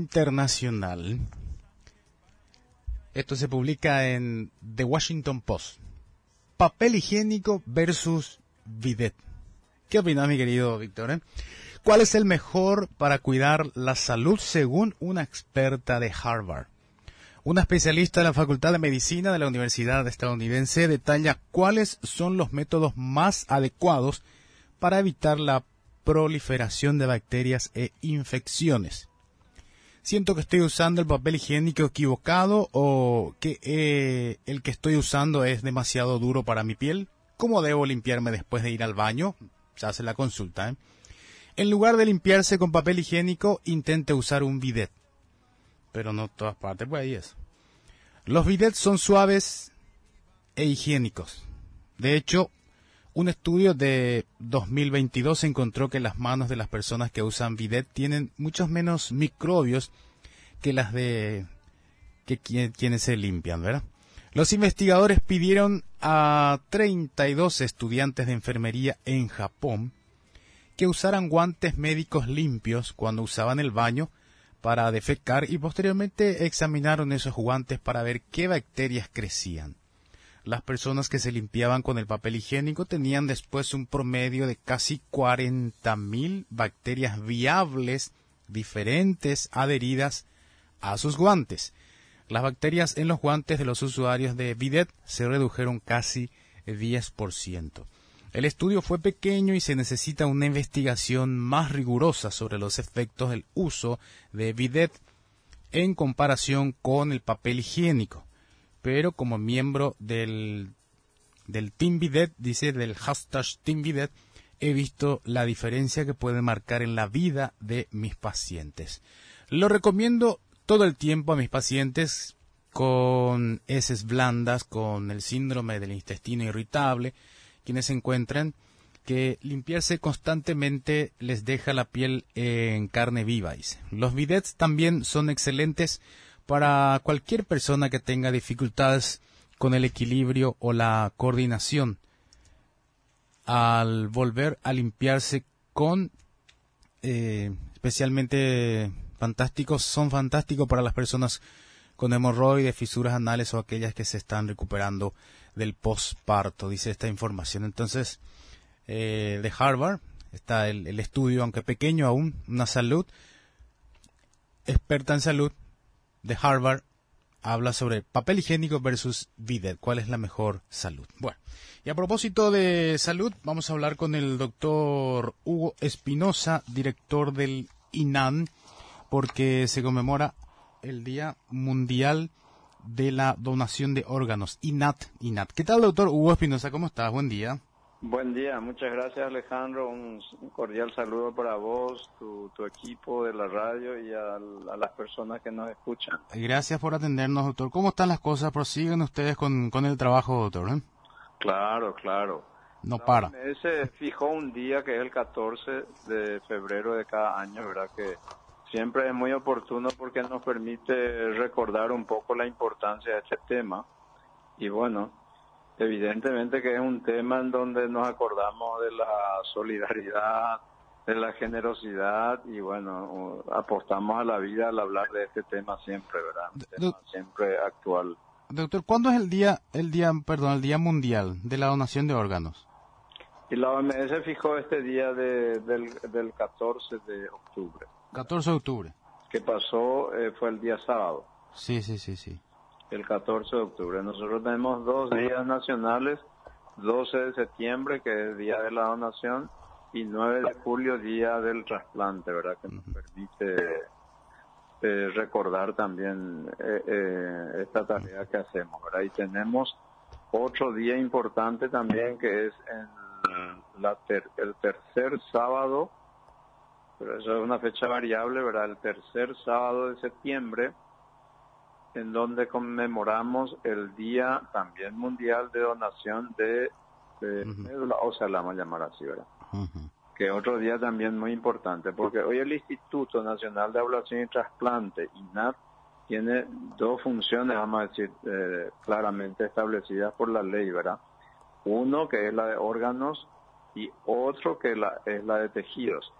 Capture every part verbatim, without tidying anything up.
internacional. Esto se publica en The Washington Post. Papel higiénico versus bidet. ¿Qué opinas, mi querido Víctor? eh? ¿Cuál es el mejor para cuidar la salud según una experta de Harvard? Una especialista de la Facultad de Medicina de la Universidad estadounidense detalla cuáles son los métodos más adecuados para evitar la proliferación de bacterias e infecciones. Siento que estoy usando el papel higiénico equivocado o que eh, el que estoy usando es demasiado duro para mi piel. ¿Cómo debo limpiarme después de ir al baño? Se hace la consulta. ¿eh? En lugar de limpiarse con papel higiénico, intente usar un bidet. Pero no todas partes, pues ahí es. Los bidets son suaves e higiénicos. De hecho, un estudio de dos mil veintidós encontró que las manos de las personas que usan bidet tienen muchos menos microbios que las de que quien, quienes se limpian, ¿verdad? Los investigadores pidieron a treinta y dos estudiantes de enfermería en Japón que usaran guantes médicos limpios cuando usaban el baño para defecar y posteriormente examinaron esos guantes para ver qué bacterias crecían. Las personas que se limpiaban con el papel higiénico tenían después un promedio de casi cuarenta mil bacterias viables diferentes adheridas a sus guantes. Las bacterias en los guantes de los usuarios de bidet se redujeron casi diez por ciento. El estudio fue pequeño y se necesita una investigación más rigurosa sobre los efectos del uso de bidet en comparación con el papel higiénico. Pero como miembro del, del Team Bidet, dice, del hashtag Team Bidet, he visto la diferencia que puede marcar en la vida de mis pacientes. Lo recomiendo todo el tiempo a mis pacientes con heces blandas, con el síndrome del intestino irritable, quienes se encuentran que limpiarse constantemente les deja la piel en carne viva. Dice. Los bidets también son excelentes para cualquier persona que tenga dificultades con el equilibrio o la coordinación al volver a limpiarse con eh, especialmente fantásticos, son fantásticos para las personas con hemorroides, fisuras anales o aquellas que se están recuperando del posparto, dice esta información. Entonces, eh, de Harvard está el, el estudio, aunque pequeño aún, una salud, experta en salud, de Harvard habla sobre papel higiénico versus bidet, cuál es la mejor salud. Bueno, y a propósito de salud, vamos a hablar con el doctor Hugo Espinosa, director del I N A N, porque se conmemora el Día Mundial de la Donación de Órganos, I N A T, I N A T. ¿Qué tal, doctor Hugo Espinosa? ¿Cómo estás? Buen día. Buen día, muchas gracias, Alejandro. Un cordial saludo para vos, tu, tu equipo de la radio y a, a las personas que nos escuchan. Gracias por atendernos, doctor. ¿Cómo están las cosas? ¿Prosiguen ustedes con, con el trabajo, doctor? ¿eh? Claro, claro. No para. La O M S fijó un día que es el catorce de febrero de cada año, ¿verdad? Que siempre es muy oportuno porque nos permite recordar un poco la importancia de este tema. Y bueno, evidentemente que es un tema en donde nos acordamos de la solidaridad, de la generosidad y bueno, apostamos a la vida al hablar de este tema siempre, ¿verdad? Un tema siempre actual. Doctor, ¿cuándo es el día, el día, perdón, el Día Mundial de la Donación de Órganos? Y la O M S fijó este día de, del, del catorce de octubre. catorce de octubre. Que pasó, eh, fue el día sábado. Sí, sí, sí, sí. El catorce de octubre. Nosotros tenemos dos días nacionales, doce de septiembre, que es el Día de la Donación, y nueve de julio, Día del Trasplante, ¿verdad? Que nos permite eh, recordar también eh, eh, esta tarea que hacemos, ¿verdad? Y tenemos otro día importante también, que es en la ter el tercer sábado, pero eso es una fecha variable, ¿verdad? El tercer sábado de septiembre, en donde conmemoramos el Día también Mundial de Donación de, de uh-huh. médula ósea, la vamos a llamar así, ¿verdad? Uh-huh. Que otro día también muy importante, porque hoy el Instituto Nacional de Ablación y Trasplante, I N A T, tiene dos funciones, vamos a decir, eh, claramente establecidas por la ley, ¿verdad? Uno que es la de órganos y otro que la, es la de tejidos.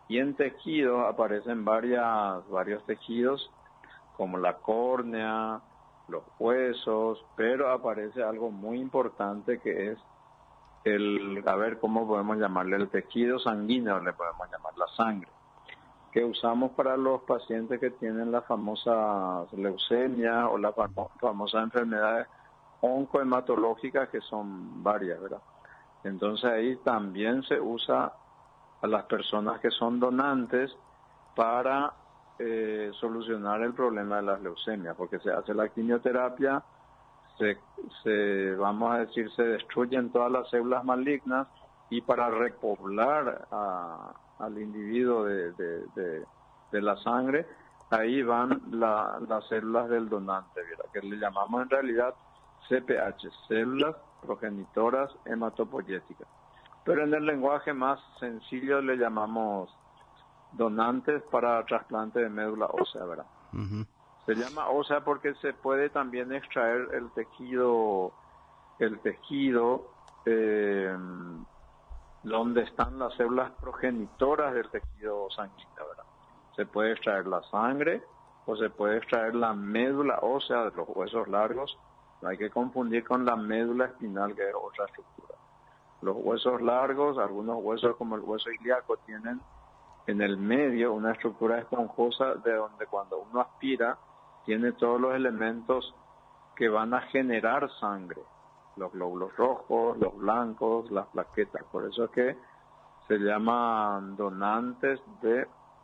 Y en tejidos aparecen varias, varios tejidos, como la córnea, los huesos, pero aparece algo muy importante que es el, a ver cómo podemos llamarle, el tejido sanguíneo, le podemos llamar la sangre, que usamos para los pacientes que tienen la famosa leucemia o las famo- famosas enfermedades oncohematológicas, que son varias, ¿verdad? Entonces ahí también se usa a las personas que son donantes para eh, solucionar el problema de las leucemias, porque se hace la quimioterapia, se, se vamos a decir, se destruyen todas las células malignas, y para repoblar a, al individuo de, de, de, de la sangre, ahí van la, las células del donante, ¿verdad? Que le llamamos en realidad C P H, células progenitoras hematopoyéticas. Pero en el lenguaje más sencillo le llamamos donantes para trasplante de médula ósea, ¿verdad? Ujú. Se llama ósea porque se puede también extraer el tejido, el tejido eh, donde están las células progenitoras del tejido sanguíneo, ¿verdad? Se puede extraer la sangre o se puede extraer la médula ósea de los huesos largos. No hay que confundir con la médula espinal, que es otra estructura. Los huesos largos, algunos huesos como el hueso ilíaco, tienen en el medio una estructura esponjosa de donde cuando uno aspira tiene todos los elementos que van a generar sangre, los glóbulos rojos, los blancos, las plaquetas. Por eso es que se llaman donantes de,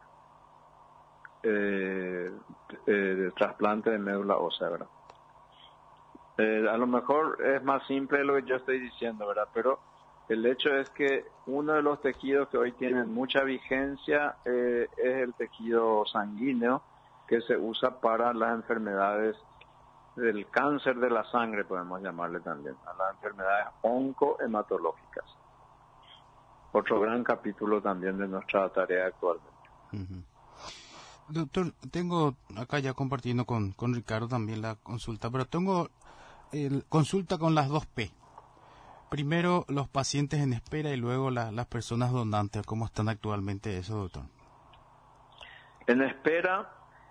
eh, eh, de trasplante de médula ósea, ¿verdad? Eh, a lo mejor es más simple lo que yo estoy diciendo, ¿verdad? Pero el hecho es que uno de los tejidos que hoy tienen mucha vigencia eh, es el tejido sanguíneo, que se usa para las enfermedades del cáncer de la sangre, podemos llamarle también, a las enfermedades oncohematológicas. Otro gran capítulo también de nuestra tarea actualmente. Ujú. Doctor, tengo acá ya compartiendo con, con Ricardo también la consulta, pero tengo el, consulta con las dos P. Primero los pacientes en espera y luego la, las personas donantes. ¿Cómo están actualmente eso, doctor? En espera,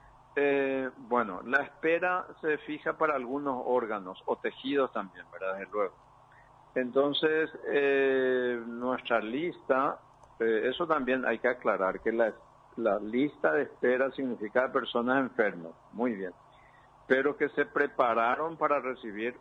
eh, bueno, la espera se fija para algunos órganos o tejidos también, ¿verdad? Desde luego. Entonces, eh, nuestra lista, eh, eso también hay que aclarar, que la, la lista de espera significa personas enfermas, muy bien, pero que se prepararon para recibir,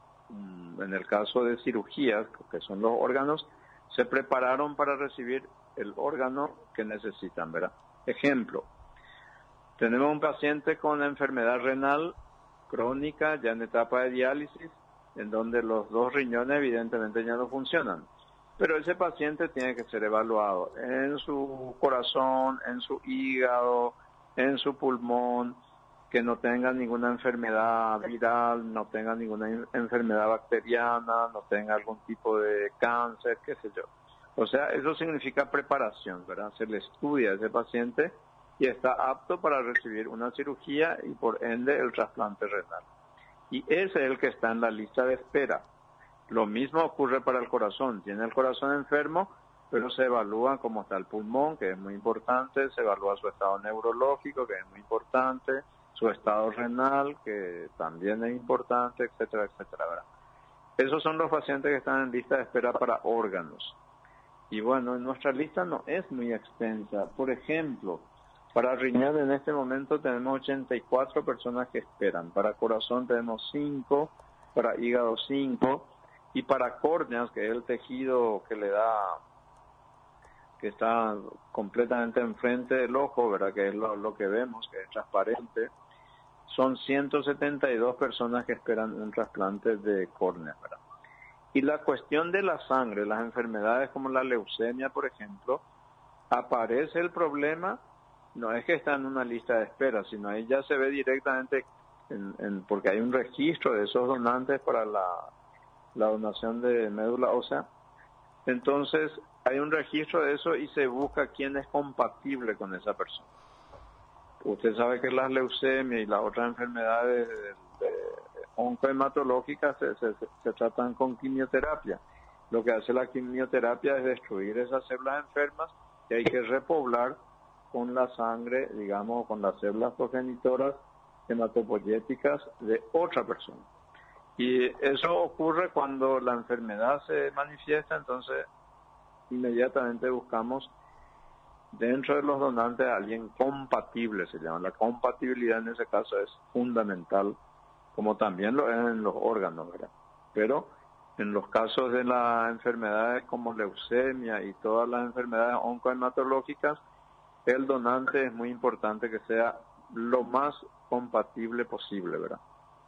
um, en el caso de cirugías, que son los órganos, se prepararon para recibir el órgano que necesitan, ¿verdad? Ejemplo, tenemos un paciente con enfermedad renal crónica, ya en etapa de diálisis, en donde los dos riñones evidentemente ya no funcionan. Pero ese paciente tiene que ser evaluado en su corazón, en su hígado, en su pulmón, que no tenga ninguna enfermedad viral, no tenga ninguna enfermedad bacteriana, no tenga algún tipo de cáncer, qué sé yo. O sea, eso significa preparación, ¿verdad? Se le estudia a ese paciente y está apto para recibir una cirugía y por ende el trasplante renal. Y ese es el que está en la lista de espera. Lo mismo ocurre para el corazón. Tiene el corazón enfermo, pero se evalúa cómo está el pulmón, que es muy importante, se evalúa su estado neurológico, que es muy importante, su estado renal, que también es importante, etcétera, etcétera, ¿verdad? Esos son los pacientes que están en lista de espera para órganos. Y bueno, en nuestra lista no es muy extensa. Por ejemplo, para riñón en este momento tenemos ochenta y cuatro personas que esperan. Para corazón tenemos cinco, para hígado cinco, y para córneas, que es el tejido que le da, que está completamente enfrente del ojo, ¿verdad? Que es lo, lo que vemos, que es transparente, son ciento setenta y dos personas que esperan un trasplante de córnea, ¿verdad? Y la cuestión de la sangre, las enfermedades como la leucemia, por ejemplo, aparece el problema. No es que está en una lista de espera, sino ahí ya se ve directamente, en, en, porque hay un registro de esos donantes para la, la donación de médula ósea. Entonces, hay un registro de eso y se busca quién es compatible con esa persona. Usted sabe que las leucemias y las otras enfermedades de, de, oncohematológicas se, se, se tratan con quimioterapia. Lo que hace la quimioterapia es destruir esas células enfermas y hay que repoblar con la sangre, digamos, con las células progenitoras hematopoyéticas de otra persona. Y eso ocurre cuando la enfermedad se manifiesta, entonces inmediatamente buscamos dentro de los donantes a alguien compatible, se llama. La compatibilidad en ese caso es fundamental, como también lo es en los órganos, ¿verdad? Pero en los casos de las enfermedades como leucemia y todas las enfermedades oncohematológicas, el donante es muy importante que sea lo más compatible posible, ¿verdad?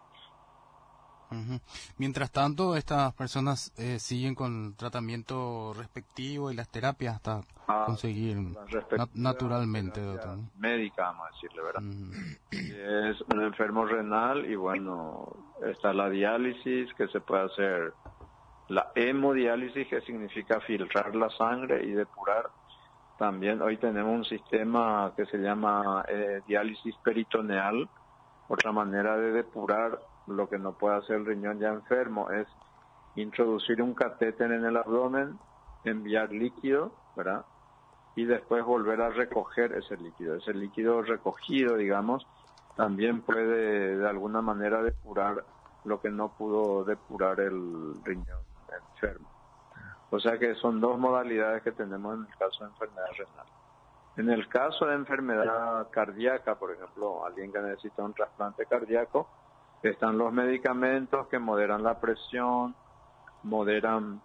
Uh-huh. Mientras tanto, estas personas eh, siguen con el tratamiento respectivo y las terapias hasta ah, conseguir nat- naturalmente, doctor, ¿no? Médica, vamos a decirle, ¿verdad? Uh-huh. Es un enfermo renal y bueno, está la diálisis que se puede hacer, la hemodiálisis que significa filtrar la sangre y depurar. También hoy tenemos un sistema que se llama eh, diálisis peritoneal. Otra manera de depurar lo que no puede hacer el riñón ya enfermo es introducir un catéter en el abdomen, enviar líquido, ¿verdad? Y después volver a recoger ese líquido. Ese líquido recogido, digamos, también puede de alguna manera depurar lo que no pudo depurar el riñón enfermo. O sea que son dos modalidades que tenemos en el caso de enfermedad renal. En el caso de enfermedad cardíaca, por ejemplo, alguien que necesita un trasplante cardíaco, están los medicamentos que moderan la presión, moderan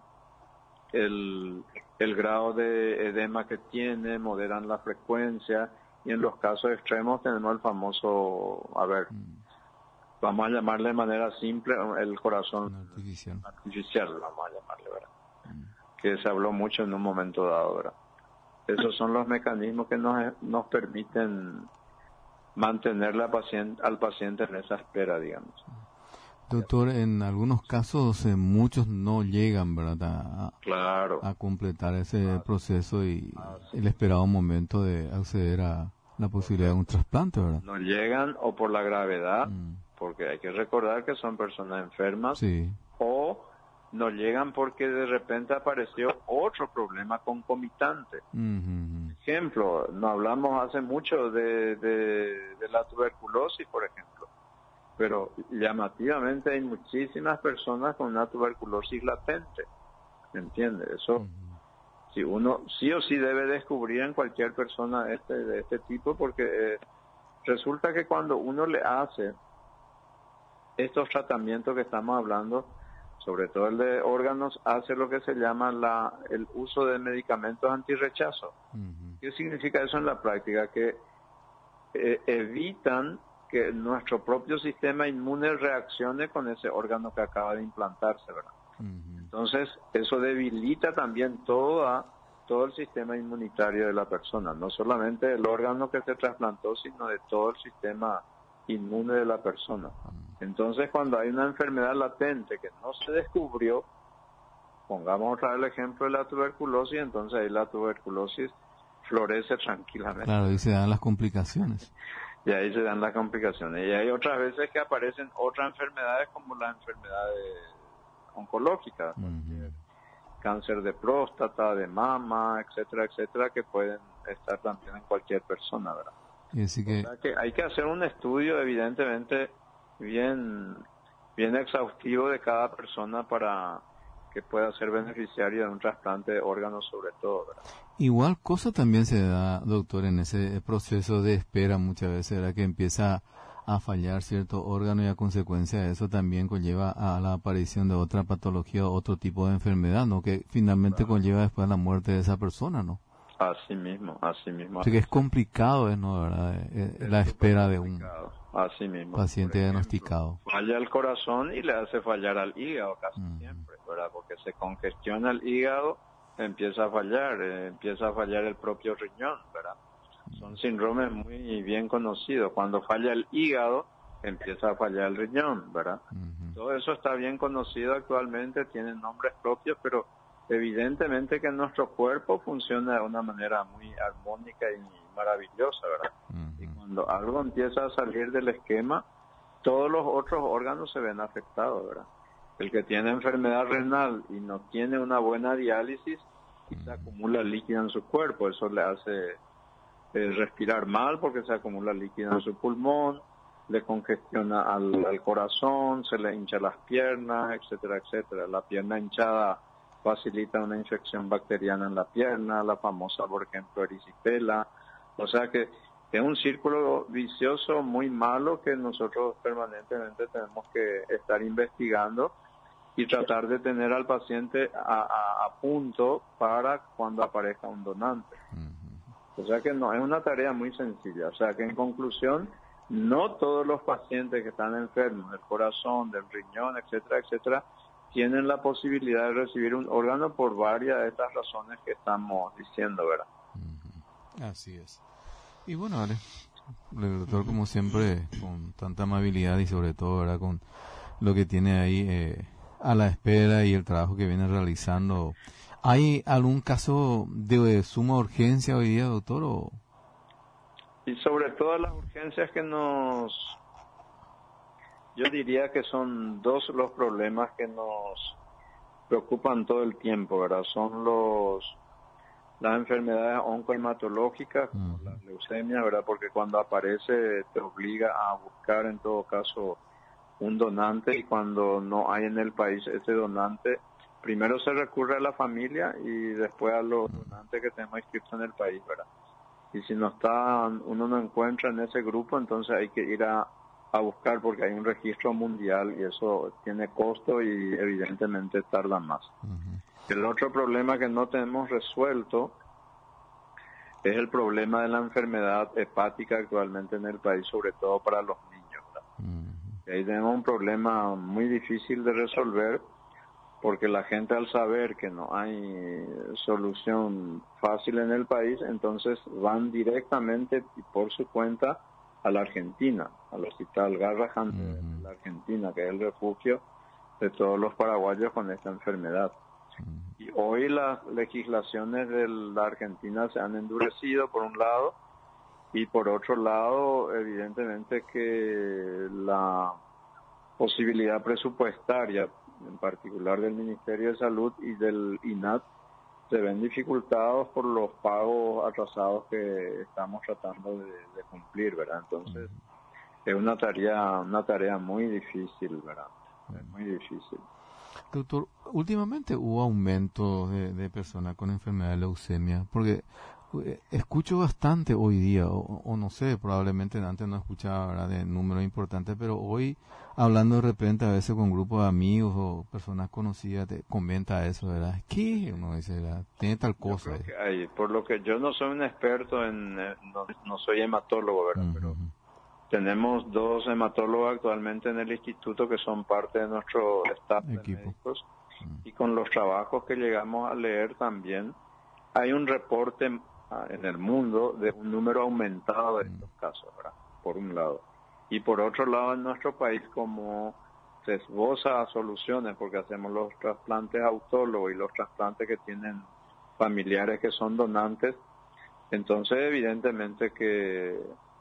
el, el grado de edema que tiene, moderan la frecuencia, y en los casos extremos tenemos el famoso, a ver, vamos a llamarle de manera simple, el corazón artificial, artificial vamos a llamarle, ¿verdad? Que se habló mucho en un momento dado, ¿verdad? Esos son los mecanismos que nos, nos permiten mantener la paciente, al paciente en esa espera, digamos. Doctor, en algunos casos eh, muchos no llegan, ¿verdad? A, claro. a completar ese proceso y ah, sí. el esperado momento de acceder a la posibilidad de un trasplante, ¿verdad? No llegan o por la gravedad, mm. porque hay que recordar que son personas enfermas, sí. o no llegan porque de repente apareció otro problema concomitante. Uh-huh. Ejemplo, no hablamos hace mucho de, de, de la tuberculosis, por ejemplo, pero llamativamente hay muchísimas personas con una tuberculosis latente, ¿entiendes? Eso, uh-huh. si uno sí o sí debe descubrir en cualquier persona este, de este tipo, porque eh, resulta que cuando uno le hace estos tratamientos que estamos hablando, sobre todo el de órganos, hace lo que se llama la, el uso de medicamentos antirrechazo. Uh-huh. ¿Qué significa eso en la práctica? Que eh, evitan que nuestro propio sistema inmune reaccione con ese órgano que acaba de implantarse, ¿verdad? Uh-huh. Entonces, eso debilita también toda, todo el sistema inmunitario de la persona, no solamente el órgano que se trasplantó, sino de todo el sistema inmune de la persona. Entonces, cuando hay una enfermedad latente que no se descubrió, pongamos otra vez el ejemplo de la tuberculosis, entonces ahí la tuberculosis florece tranquilamente. Claro, ahí se dan las complicaciones. Y ahí se dan las complicaciones. Y hay otras veces que aparecen otras enfermedades como las enfermedades oncológicas, uh-huh. cáncer de próstata, de mama, etcétera, etcétera, que pueden estar también en cualquier persona, ¿verdad? Y así que... O sea que hay que hacer un estudio evidentemente bien bien exhaustivo de cada persona para que pueda ser beneficiario de un trasplante de órganos, sobre todo, ¿verdad? Igual cosa también se da, doctor, en ese proceso de espera muchas veces, ¿verdad? Que empieza a fallar cierto órgano y a consecuencia de eso también conlleva a la aparición de otra patología o otro tipo de enfermedad, ¿no? Que finalmente claro. conlleva después la muerte de esa persona, ¿no? Así mismo, así mismo. Así que es complicado, ¿eh? ¿no? ¿verdad? Eh, la espera de un así mismo. paciente ejemplo, diagnosticado. Falla el corazón y le hace fallar al hígado casi uh-huh. siempre, ¿verdad? Porque se congestiona el hígado, empieza a fallar, eh, empieza a fallar el propio riñón, ¿verdad? Uh-huh. Son síndromes muy bien conocidos. Cuando falla el hígado, empieza a fallar el riñón, ¿verdad? Uh-huh. Todo eso está bien conocido actualmente, tienen nombres propios, pero evidentemente que nuestro cuerpo funciona de una manera muy armónica y maravillosa, ¿verdad? Uh-huh. Y cuando algo empieza a salir del esquema, todos los otros órganos se ven afectados, ¿verdad? El que tiene enfermedad renal y no tiene una buena diálisis, y se acumula líquido en su cuerpo. Eso le hace eh, respirar mal porque se acumula líquido en su pulmón, le congestiona al, al corazón, se le hincha las piernas, etcétera, etcétera. La pierna hinchada facilita una infección bacteriana en la pierna, la famosa, por ejemplo, erisipela. O sea que es un círculo vicioso muy malo que nosotros permanentemente tenemos que estar investigando y tratar de tener al paciente a, a, a punto para cuando aparezca un donante. O sea que no, es una tarea muy sencilla. O sea que en conclusión, no todos los pacientes que están enfermos del corazón, del riñón, etcétera, etcétera, tienen la posibilidad de recibir un órgano por varias de estas razones que estamos diciendo, ¿verdad? Así es. Y bueno, Ale, el doctor, como siempre, con tanta amabilidad y sobre todo, ¿verdad?, con lo que tiene ahí eh, a la espera y el trabajo que viene realizando. ¿Hay algún caso de suma urgencia hoy día, doctor? O... Y sobre todo las urgencias que nos... Yo diría que son dos los problemas que nos preocupan todo el tiempo, ¿verdad? Son los las enfermedades oncohematológicas, como la leucemia, ¿verdad? Porque cuando aparece te obliga a buscar en todo caso un donante, y cuando no hay en el país ese donante, primero se recurre a la familia y después a los donantes que tenemos inscritos en el país, ¿verdad? Y si no está, uno no encuentra en ese grupo, entonces hay que ir a, a buscar, porque hay un registro mundial y eso tiene costo y evidentemente tarda más. Uh-huh. El otro problema que no tenemos resuelto es el problema de la enfermedad hepática actualmente en el país, sobre todo para los niños, ¿verdad? Uh-huh. Y ahí tenemos un problema muy difícil de resolver, porque la gente, al saber que no hay solución fácil en el país, entonces van directamente y por su cuenta a la Argentina, al hospital Garrahan uh-huh. de la Argentina, que es el refugio de todos los paraguayos con esta enfermedad. Uh-huh. Y hoy las legislaciones de la Argentina se han endurecido por un lado, y por otro lado, evidentemente que la posibilidad presupuestaria, en particular del Ministerio de Salud y del I N A T, se ven dificultados por los pagos atrasados que estamos tratando de, de cumplir, ¿verdad? Entonces, uh-huh. es una tarea, una tarea muy difícil, ¿verdad? Uh-huh. Es muy difícil. Doctor, últimamente hubo aumento de, de personas con enfermedad de leucemia, porque escucho bastante hoy día, o, o no sé, probablemente antes no escuchaba, ¿verdad?, de números importantes, pero hoy, hablando de repente a veces con grupos de amigos o personas conocidas, te comenta eso, ¿verdad? ¿Qué? Uno dice, ¿verdad?, tiene tal cosa. Yo creo que hay, por lo que yo no soy un experto en, no, no soy hematólogo, ¿verdad? Uh-huh. Pero tenemos dos hematólogos actualmente en el instituto que son parte de nuestro staff de médicos, uh-huh. y con los trabajos que llegamos a leer también, hay un reporte en el mundo de un número aumentado de estos casos, ¿verdad?, por un lado. Y por otro lado, en nuestro país, como se esboza soluciones, porque hacemos los trasplantes autólogos y los trasplantes que tienen familiares que son donantes, entonces evidentemente que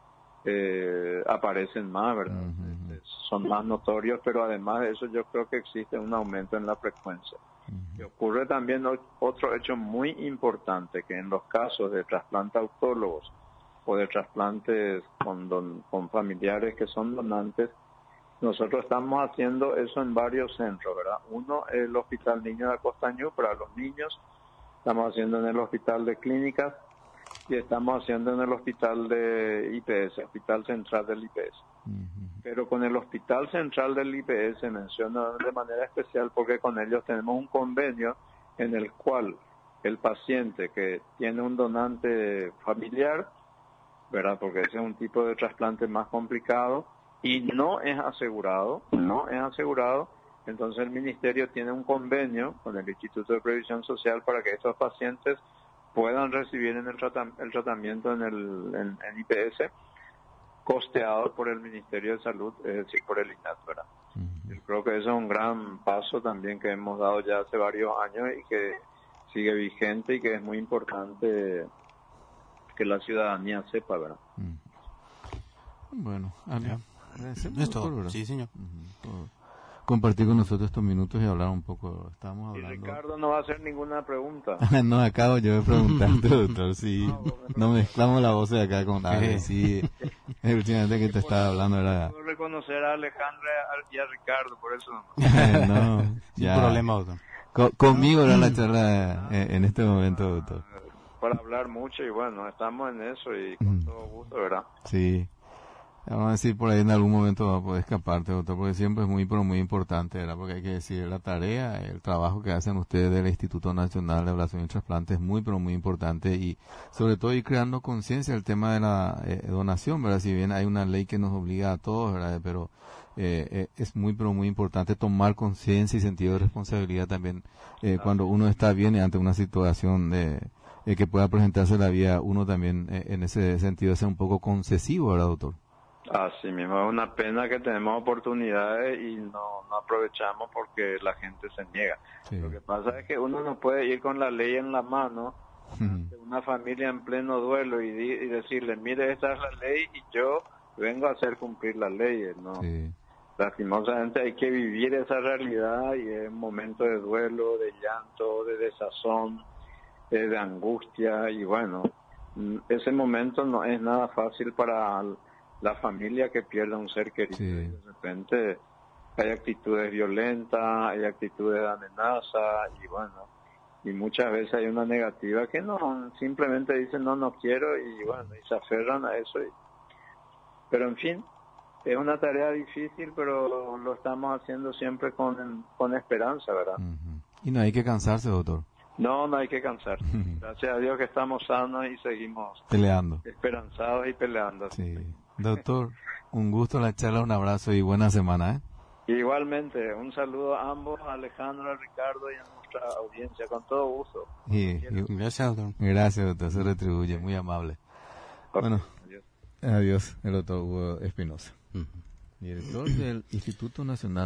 eh, aparecen más, ¿verdad? Uh-huh. Son más notorios, pero además de eso yo creo que existe un aumento en la frecuencia. Y ocurre también otro hecho muy importante, que en los casos de trasplantes autólogos o de trasplantes con, don, con familiares que son donantes, nosotros estamos haciendo eso en varios centros, ¿verdad? Uno es el Hospital Niño de Acostañú para los niños, estamos haciendo en el Hospital de Clínicas y estamos haciendo en el Hospital de I P S, Hospital Central del I P S. Uh-huh. Pero con el Hospital Central del I P S menciono de manera especial porque con ellos tenemos un convenio en el cual el paciente que tiene un donante familiar, ¿verdad?, porque ese es un tipo de trasplante más complicado y no es asegurado, no es asegurado, entonces el Ministerio tiene un convenio con el Instituto de Previsión Social para que estos pacientes puedan recibir en el, tratam- el tratamiento en el en, en I P S, costeado por el Ministerio de Salud, es decir, por el I N A T, ¿verdad? Uh-huh. Yo creo que eso es un gran paso también que hemos dado ya hace varios años y que sigue vigente y que es muy importante que la ciudadanía sepa, ¿verdad? Uh-huh. Bueno, Ale, agradecemos, esto, doctor, ¿verdad? Sí, señor. Uh-huh. compartir con nosotros estos minutos y hablar un poco. Estábamos Y hablando. Ricardo no va a hacer ninguna pregunta. No, acabo yo de preguntarte, doctor, si no mezclamos la voz de acá con Ale, sí, últimamente que te estaba hablando era... Puedo reconocer a Alejandra y a Ricardo, por eso no. No, Sin ya. problema, doctor. Co- conmigo era la charla eh, en este momento, doctor. Para hablar mucho y bueno, estamos en eso y con Mm. todo gusto, ¿verdad? Sí. Vamos a decir, por ahí en algún momento va a poder escaparte, doctor, porque siempre es muy, pero muy importante, ¿verdad? Porque hay que decir, la tarea, el trabajo que hacen ustedes del Instituto Nacional de Evaluación y Trasplante es muy, pero muy importante y sobre todo ir creando conciencia del tema de la eh, donación, ¿verdad? Si bien hay una ley que nos obliga a todos, ¿verdad? Pero eh, eh, es muy, pero muy importante tomar conciencia y sentido de responsabilidad también eh, cuando uno está bien ante una situación de eh, que pueda presentarse la vía, uno también eh, en ese sentido sea un poco concesivo, ¿verdad, doctor? Así mismo, es una pena que tenemos oportunidades y no, no aprovechamos porque la gente se niega. Sí. Lo que pasa es que uno no puede ir con la ley en la mano, ante una familia en pleno duelo y, di- y decirle, mire, esta es la ley y yo vengo a hacer cumplir las leyes, ¿no? Sí. Lastimosamente hay que vivir esa realidad y es un momento de duelo, de llanto, de desazón, eh, de angustia y bueno, mm, ese momento no es nada fácil para la familia que pierde a un ser querido. Sí. Y de repente hay actitudes violentas, hay actitudes de amenaza y bueno, y muchas veces hay una negativa que no, simplemente dicen no, no quiero y bueno, y se aferran a eso. Y, pero en fin, es una tarea difícil, pero lo estamos haciendo siempre con, con esperanza, ¿verdad? Ujú. Y no hay que cansarse, doctor, No, no hay que cansar. Gracias a Dios que estamos sanos y seguimos peleando. esperanzados y peleando. Sí. Doctor, un gusto la charla, un abrazo y buena semana, ¿eh? Igualmente, un saludo a ambos, a Alejandro, a Ricardo y a nuestra audiencia, con todo gusto. Y, y- Gracias, doctor. gracias, doctor, se retribuye, muy amable. Bueno, Adiós. adiós, el doctor Hugo Espinosa, Ujú. director del Instituto Nacional